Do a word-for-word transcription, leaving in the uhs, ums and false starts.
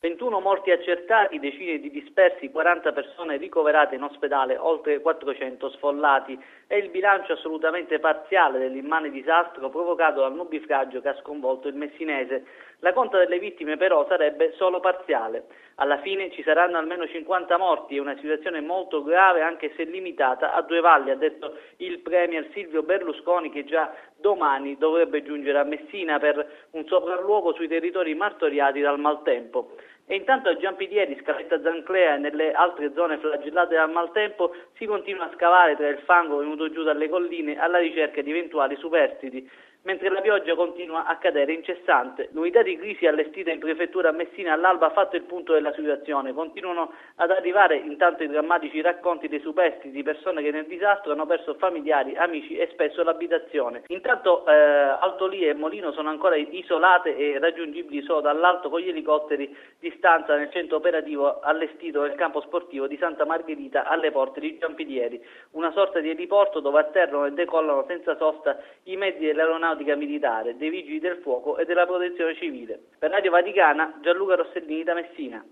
ventuno morti accertati, decine di dispersi, quaranta persone ricoverate in ospedale, oltre quattrocento sfollati. È il bilancio assolutamente parziale dell'immane disastro provocato dal nubifragio che ha sconvolto il messinese. La conta delle vittime però sarebbe solo parziale. Alla fine ci saranno almeno cinquanta morti e una situazione molto grave anche se limitata a due valli, ha detto il premier Silvio Berlusconi, che già domani dovrebbe giungere a Messina per un sopralluogo sui territori martoriati dal maltempo. E intanto a Giampilieri, Scaletta Zanclea e nelle altre zone flagellate dal maltempo si continua a scavare tra il fango venuto giù dalle colline alla ricerca di eventuali superstiti, mentre la pioggia continua a cadere incessante. L'unità di crisi allestita in prefettura a Messina all'alba ha fatto il punto della situazione. Continuano ad arrivare intanto i drammatici racconti dei superstiti di persone che nel disastro hanno perso familiari, amici e spesso l'abitazione. Intanto eh, Altolie e Molino sono ancora isolate e raggiungibili solo dall'alto con gli elicotteri di stanza nel centro operativo allestito nel campo sportivo di Santa Margherita alle porte di Giampilieri, una sorta di eliporto dove atterrano e decollano senza sosta i mezzi dell'aeronautica militare, dei vigili del fuoco e della protezione civile. Per Radio Vaticana, Gianluca Rossellini da Messina.